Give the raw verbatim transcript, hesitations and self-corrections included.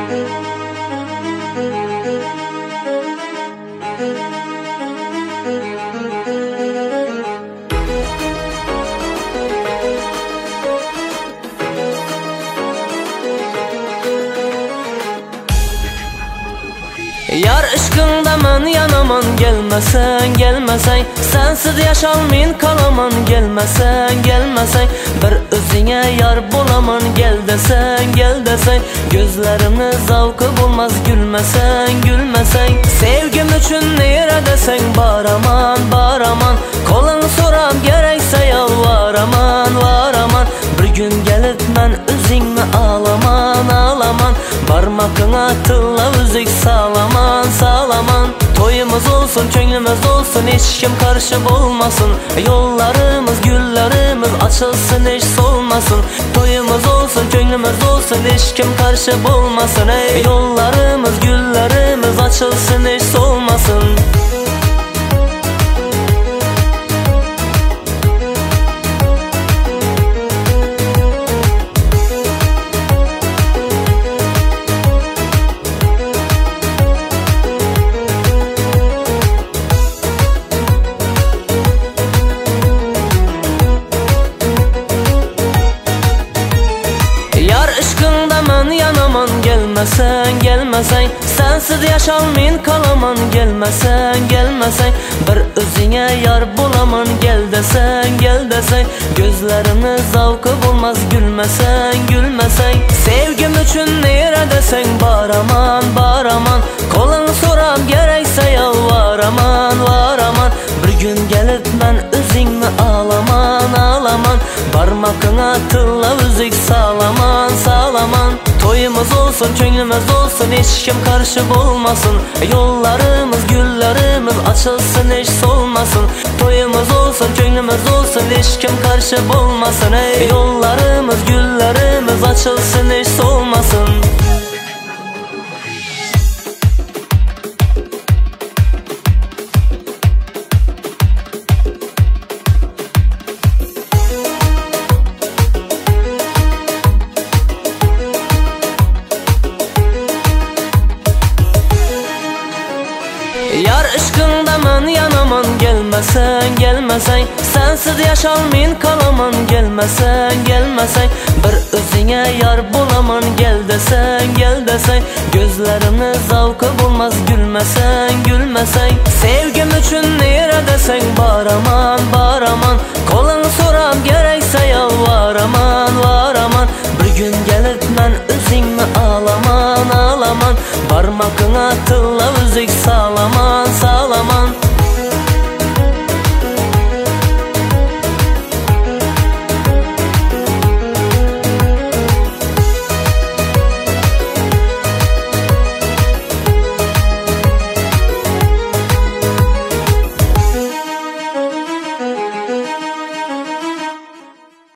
Yar ishqingda men yanaman, gelmesen gelmesen sensiz yaşalmayn kalaman, gelmesen gelmesen bir özüne yar bolaman, gel desen gel desen gözlerimni zavqi bulmaz, gülmesen gülmesen sevgim üçün nere desen baraman baraman kolun soram gerekse yalvaraman varaman bir gün gelip men özüngni alaman alaman barmakına tılla üzük salaman salaman toyumuz olsun köngümüz olsun hiç kim karşı olmasın yollarımız güllerimiz açılsın hiç solmasın toyumuz olsun köngümüz olsun hiç kim karşı olmasın yollarımız güllerimiz açılsın hiç solmasın. Gelmesen gelmesen sensiz yaşalmayn kalaman, gelmesen gelmesen bir özüne yar bolaman, gel desen gel desen gözlerimni zavqi bulmaz, gülmesen gülmesen sevgim üçün nere desen baraman baraman kolun soram gerekse yalvaraman varaman bir gün gelip men özüngni alaman alaman barmakına tılla üzük salaman salaman toyumuz olsun köngümüz olsun hiç kim karşı olmasın yollarımız güllerimiz açılsın hiç solmasın toyumuz olsun köngümüz olsun hiç kim karşı olmasın yollarımız güllerimiz açılsın hiç solmasın. Yar ishqingda men yanaman, gelmesen gelmesen sensiz yaşalmayn kalaman, gelmesen gelmesen bir özüne yar bolaman, gel desen gel desen gözlerimni zavqi bulmaz, gülmesen gülmesen sevgim üçün nere desen baraman baraman kolun soram gerekse yalvaraman varaman bir gün gelip men özüngni alaman alaman barmakına tılla üzük salaman salaman